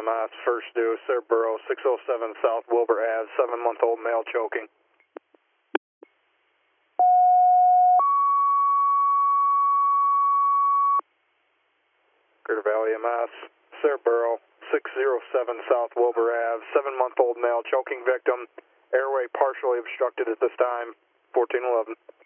EMS, first due, Cerbero, 607 South Wilbur Ave, 7-month-old male choking. Greater Valley EMS, Cerbero, 607 South Wilbur Ave, 7-month-old male choking victim, airway partially obstructed at this time, 1411.